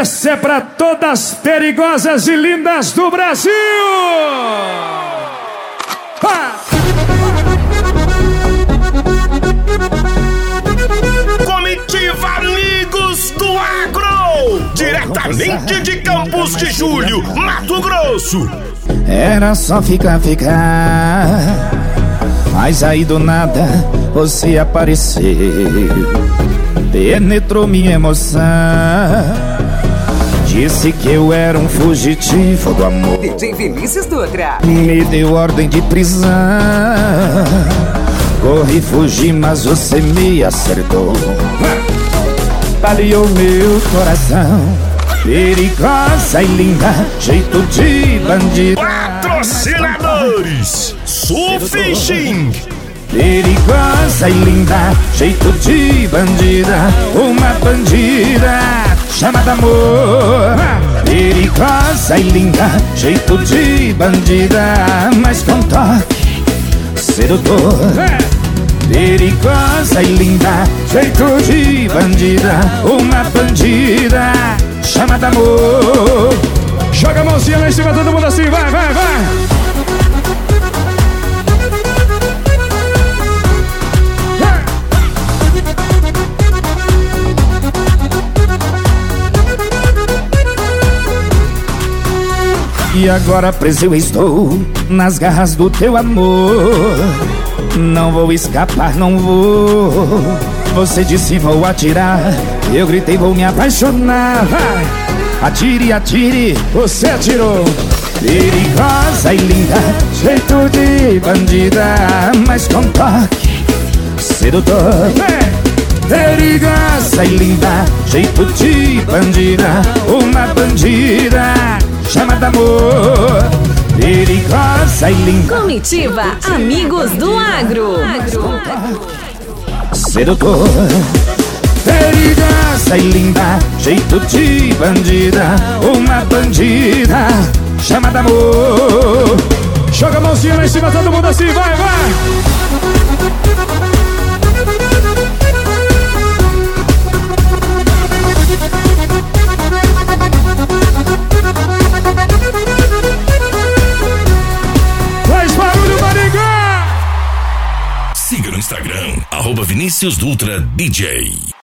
Essa é pra todas perigosas e lindas do Brasil! Comitiva Amigos do Agro, diretamente de Campos de Julho, Mato Grosso. Era só ficar, mas aí do nada você apareceu, penetrou minha emoção, disse que eu era um fugitivo do amor. DJ Vinícius Dutra me deu ordem de prisão, corri, fugi, mas você me acertou, baleou meu coração. Perigosa e linda, jeito de bandida. Patrocinadores Sulfishing. Perigosa e linda, jeito de bandida. Uma bandida chamada amor. Perigosa e linda, jeito de bandida, mas com toque sedutor. Perigosa e linda, jeito de bandida. Uma bandida chamada amor. Joga a mãozinha lá em cima, todo mundo assim, vai, vai, vai. E agora preso eu estou nas garras do teu amor. Não vou escapar, não vou. Você disse vou atirar, eu gritei vou me apaixonar. Vai. Atire, atire, você atirou. Perigosa e linda, jeito de bandida, mas com toque sedutor. Perigosa e linda, jeito de bandida. Uma bandida chamada amor. Perigosa e linda. Comitiva Amigos do Agro. Sedutor. Perigosa e linda, jeito de bandida. Uma bandida chamada amor. Joga a mãozinha lá em cima, todo mundo assim, vai, vai. Faz barulho, Maringá! Siga no Instagram, @Vinícius Dutra DJ.